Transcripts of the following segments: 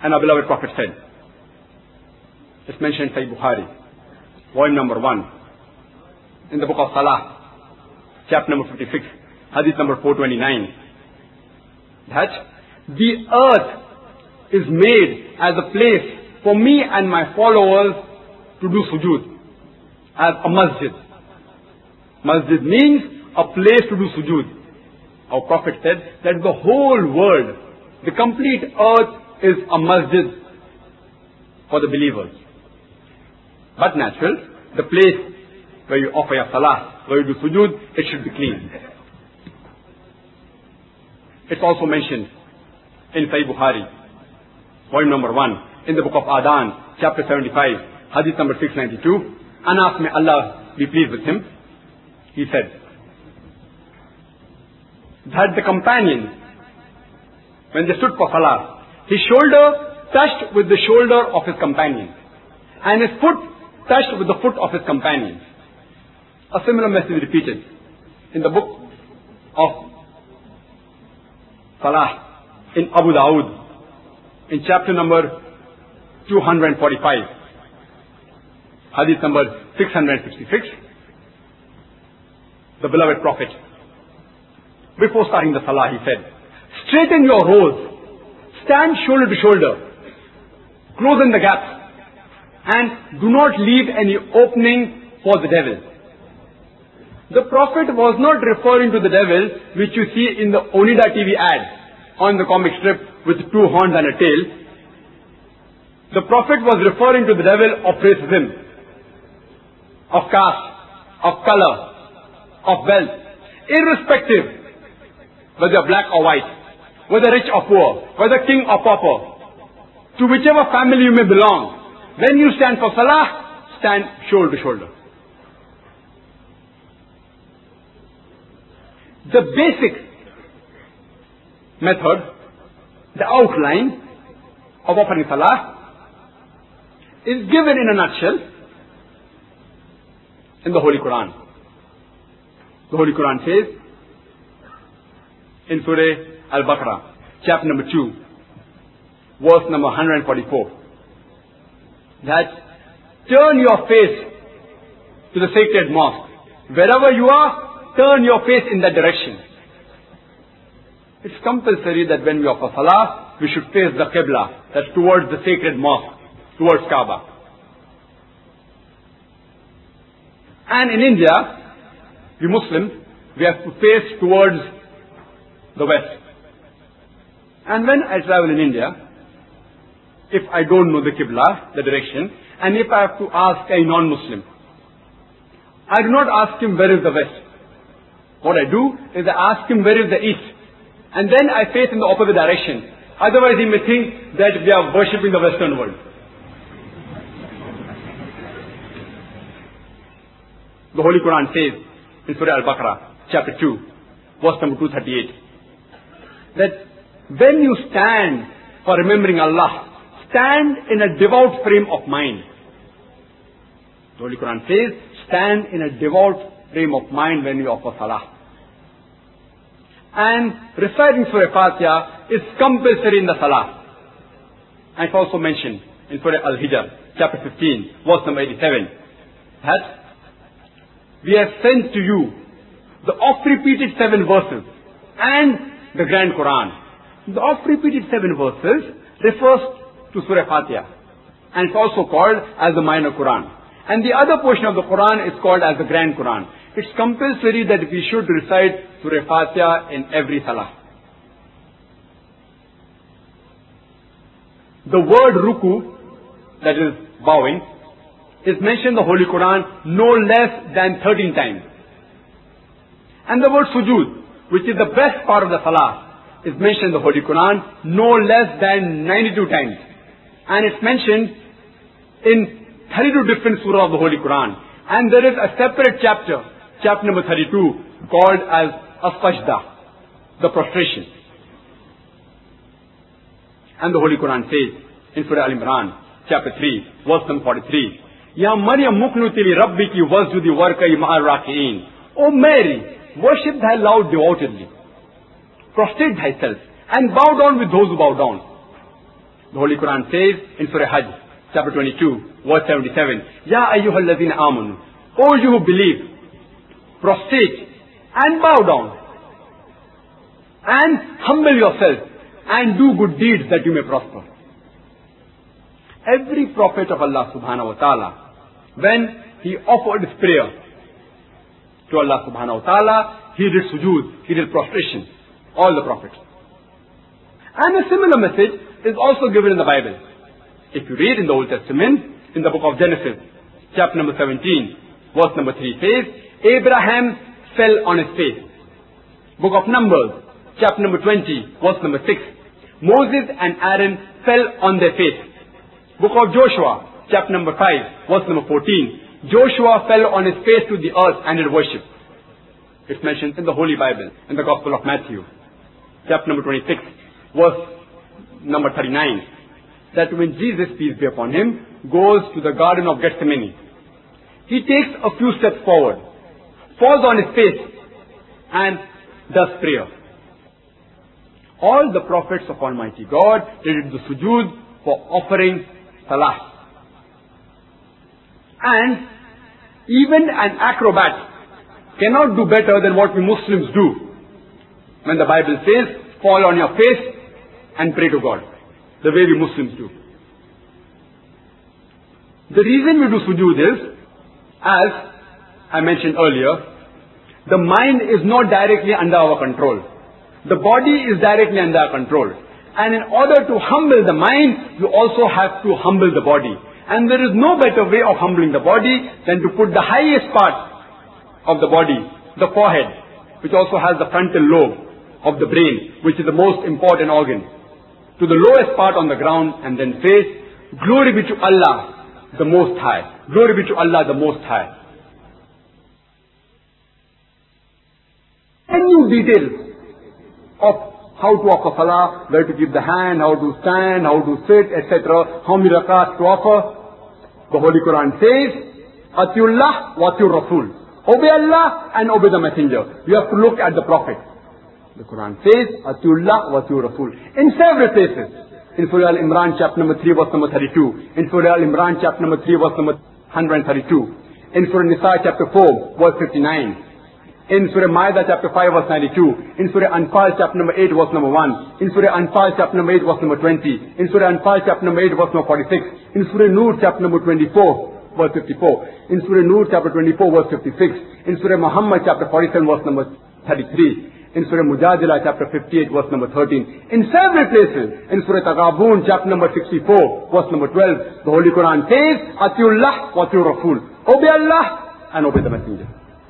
And our beloved Prophet said, it's mentioned in Sahih Bukhari, volume number 1, in the book of Salah, chapter number 56, hadith number 429, that the earth is made as a place for me and my followers to do sujood, as a masjid. Masjid means a place to do sujood. Our Prophet said that the whole world, the complete earth is a masjid for the believers. But natural, the place where you offer your salah, where you do sujood, it should be clean. It's also mentioned in Sahih Bukhari, volume number 1, in the book of Adhan, chapter 75, hadith number 692. Anas, may Allah be pleased with him, he said that the companion, when they stood for salah, his shoulder touched with the shoulder of his companion, and his foot touched with the foot of his companion. A similar message repeated in the book of Salah in Abu Dawood, in chapter number 245, hadith number 666. The beloved Prophet, before starting the salah, he said, straighten your rows, stand shoulder to shoulder, close in the gaps, and do not leave any opening for the devil. The Prophet was not referring to the devil which you see in the Onida TV ad on the comic strip with 2 horns and a tail. The Prophet was referring to the devil of racism, of caste, of color, of wealth, irrespective whether you're black or white, whether rich or poor, whether king or pauper, to whichever family you may belong. When you stand for salah, stand shoulder to shoulder. The basic method, the outline of offering salah is given in a nutshell in the Holy Quran. The Holy Quran says in Surah Al-Baqarah, chapter number 2, verse number 144, that turn your face to the sacred mosque. Wherever you are, turn your face in that direction. It's compulsory that when we offer salah, we should face the Qibla, that's towards the sacred mosque, towards Kaaba. And in India, we Muslims, we have to face towards the west. And when I travel in India, if I don't know the Qibla, the direction, and if I have to ask a non-Muslim, I do not ask him where is the west. What I do is I ask him where is the east. And then I face in the opposite direction. Otherwise he may think that we are worshipping the Western world. The Holy Quran says in Surah Al-Baqarah, chapter 2, verse number 238, that when you stand for remembering Allah, stand in a devout frame of mind. The Holy Quran says, stand in a devout frame of mind when you offer salah. And reciting Surah Fatiha is compulsory in the salah. And it's also mentioned in Surah Al-Hijr, chapter 15, verse number 87, that we have sent to you the oft-repeated 7 verses and the Grand Quran. The oft-repeated 7 verses refers to Surah Fatiha, and it's also called as the Minor Quran. And the other portion of the Quran is called as the Grand Quran. It's compulsory that we should recite Surah Fatiha in every salah. The word ruku, that is bowing, is mentioned in the Holy Quran no less than 13 times. And the word sujood, which is the best part of the salah, is mentioned in the Holy Quran no less than 92 times. And it's mentioned in 32 different surahs of the Holy Quran. And there is a separate chapter, chapter number 32, called as As-Sajda, the prostration. And the Holy Quran says in Surah Al-Imran, chapter 3, verse number 43, Ya Maryam muknuti li rabbiki wasjudi warkai ma'ar raki'in. O Mary, worship thy Lord devotedly, prostrate thyself, and bow down with those who bow down. The Holy Quran says in Surah Hajj, chapter 22, verse 77, Ya ayyuhal ladhina amanu, O you who believe, prostrate and bow down and humble yourself and do good deeds that you may prosper. Every prophet of Allah subhanahu wa ta'ala, when he offered his prayer to Allah subhanahu wa ta'ala, he did sujood, he did prostration, all the prophets. And a similar message is also given in the Bible. If you read in the Old Testament, in the book of Genesis, chapter number 17, verse number 3 says, Abraham fell on his face. Book of Numbers, chapter number 20, verse number 6, Moses and Aaron fell on their face. Book of Joshua, chapter number 5, verse number 14, Joshua fell on his face to the earth and did worship. It's mentioned in the Holy Bible, in the Gospel of Matthew, chapter number 26, verse number 39, that when Jesus, peace be upon him, goes to the Garden of Gethsemane, he takes a few steps forward, falls on his face, and does prayer. All the prophets of Almighty God did the sujood for offering salah. And even an acrobat cannot do better than what we Muslims do. When the Bible says, fall on your face and pray to God, the way we Muslims do. The reason we do sujood is, as I mentioned earlier, the mind is not directly under our control. The body is directly under our control. And in order to humble the mind, you also have to humble the body. And there is no better way of humbling the body than to put the highest part of the body, the forehead, which also has the frontal lobe of the brain, which is the most important organ, to the lowest part on the ground, and then say, Glory be to Allah, the Most High. Glory be to Allah, the Most High. Any details of how to offer salah, where to keep the hand, how to stand, how to sit, etc., how many rakats to offer, the Holy Quran says, Atiullah wa atiur Rasul. Obey Allah and obey the Messenger. You have to look at the Prophet. The Quran says, Atiullah wa atiur Rasul. In several places. In Surah Al-Imran, chapter number 3, verse number 32. In Surah Al-Imran, chapter number 3, verse number 132. In Surah Nisa, chapter 4, verse 59. In Surah Ma'idah, chapter 5, verse 92. In Surah Anfal, chapter number 8, verse number 1. In Surah Anfal, chapter number 8, verse number 20. In Surah Anfal, chapter number 8, verse number 46. In Surah Nur, chapter number 24, verse 54. In Surah Nur, chapter 24, verse 56. In Surah Muhammad, chapter 47, verse number 33. In Surah Mujadila, chapter 58, verse number 13. In several places. In Surah Taghabun, chapter number 64, verse number 12. The Holy Quran says, Atiullah wa atiur Rasul. Obey Allah and obey the Messenger.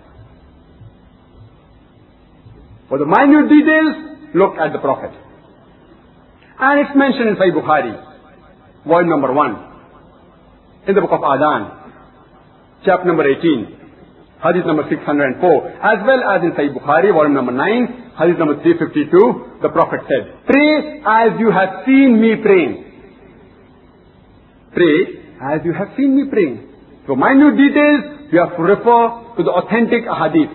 For the minute details, look at the Prophet. And it's mentioned in Sahih Bukhari, volume number 1, in the book of Adhan, chapter number 18, hadith number 604, as well as in Sahih Bukhari, volume number 9, hadith number 352, the Prophet said, Pray as you have seen me praying. Pray as you have seen me praying. For minute details, you have to refer to the authentic hadith.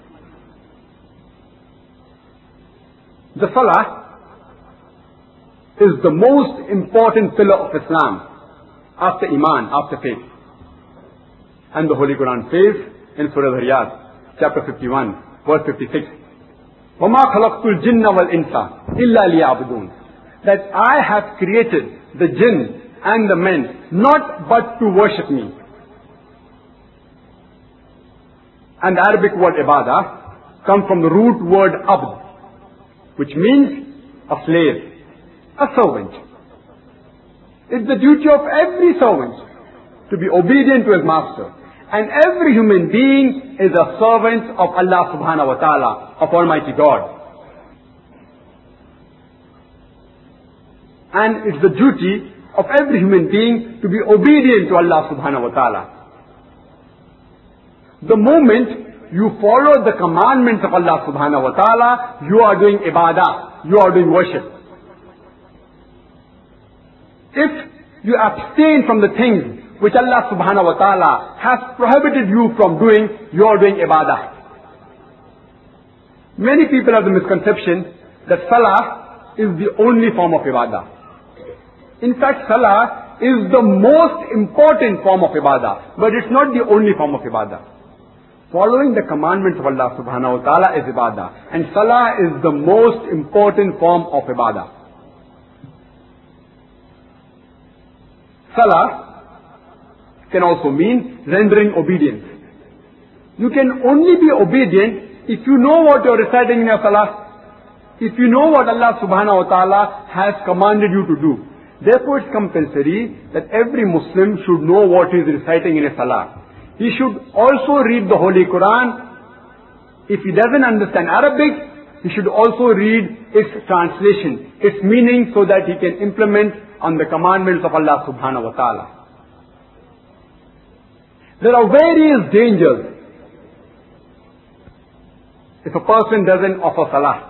The Salah is the most important pillar of Islam after Iman, after faith. And the Holy Quran says in Surah Al-Riyad, chapter 51, verse 56, وَمَا خَلَقْتُ الْجِنَّ وَالْإِنسَ إِلَّا لِيَعْبُدُونَ, that I have created the jinn and the men not but to worship me. And the Arabic word ibadah comes from the root word abd, which means a slave, a servant. It's the duty of every servant to be obedient to his master. And every human being is a servant of Allah subhanahu wa ta'ala, of Almighty God. And it's the duty of every human being to be obedient to Allah subhanahu wa ta'ala. The moment you follow the commandments of Allah subhanahu wa ta'ala, you are doing ibadah, you are doing worship. If you abstain from the things which Allah subhanahu wa ta'ala has prohibited you from doing, you are doing ibadah. Many people have the misconception that salah is the only form of ibadah. In fact, salah is the most important form of ibadah, but it's not the only form of ibadah. Following the commandments of Allah subhanahu wa ta'ala is ibadah, and salah is the most important form of ibadah. Salah can also mean rendering obedience. You can only be obedient if you know what you're reciting in your salah. If you know what Allah subhanahu wa ta'ala has commanded you to do. Therefore it's compulsory that every Muslim should know what he is reciting in a salah. He should also read the Holy Quran. If he doesn't understand Arabic, he should also read its translation, its meaning, so that he can implement on the commandments of Allah subhanahu wa ta'ala. There are various dangers if a person doesn't offer salah.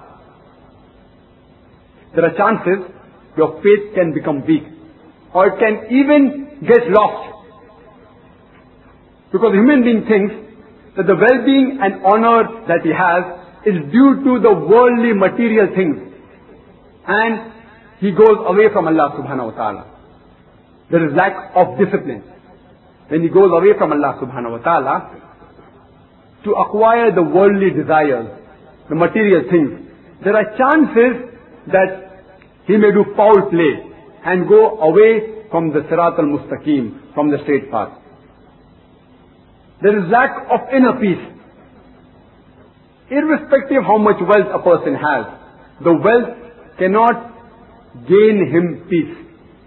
There are chances your faith can become weak, or it can even get lost. Because a human being thinks that the well-being and honor that he has is due to the worldly material things, and he goes away from Allah subhanahu wa ta'ala. There is lack of discipline. When he goes away from Allah subhanahu wa ta'ala to acquire the worldly desires, the material things, there are chances that he may do foul play and go away from the Sirat al-Mustaqim, from the straight path. There is lack of inner peace. Irrespective of how much wealth a person has, the wealth cannot gain him peace.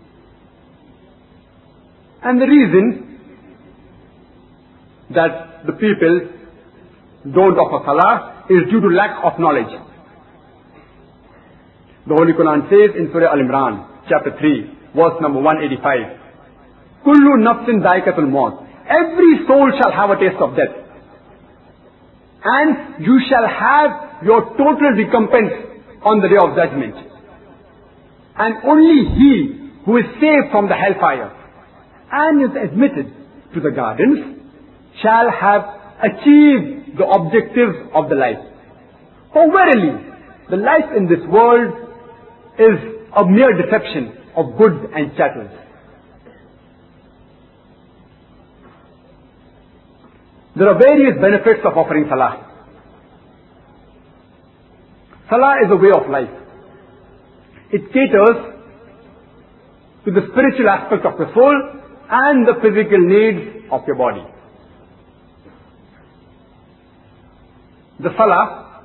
And the reason that the people don't offer salah is due to lack of knowledge. The Holy Quran says in Surah Al-Imran, chapter 3, verse number 185, Kullu nafsin dhaikatul maut. Every soul shall have a taste of death. And you shall have your total recompense on the day of judgment. And only he who is saved from the hellfire and is admitted to the gardens shall have achieved the objectives of the life. For verily, the life in this world is a mere deception of goods and chattels. There are various benefits of offering salah. Salah is a way of life. It caters to the spiritual aspect of the soul and the physical needs of your body. The salah,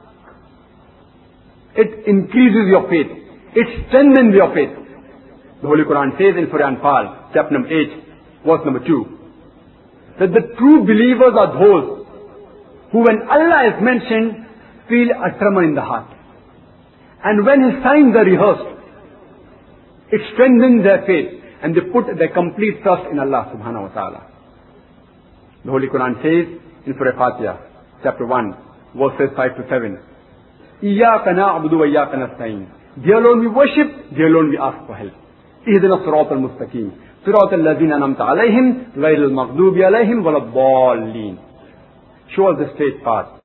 it increases your faith. It strengthens your faith. The Holy Quran says in Surah Anfal, chapter number 8, verse number 2, that the true believers are those who, when Allah is mentioned, feel a tremor in the heart. And when His signs are rehearsed, it strengthens their faith and they put their complete trust in Allah subhanahu wa ta'ala. The Holy Quran says in Surah Fatiha, chapter 1, verses 5 to 7, إِيَّاكَ نَعْبُدُ وَإِيَّاكَ نَسْتَعِينُ. Dear Lord, we worship, dear Lord, we ask for help. اهدنا الصراط المستقيم صراط الذين أنعمت عليهم غير المغضوب عليهم ولا الضالين. Show us the straight path.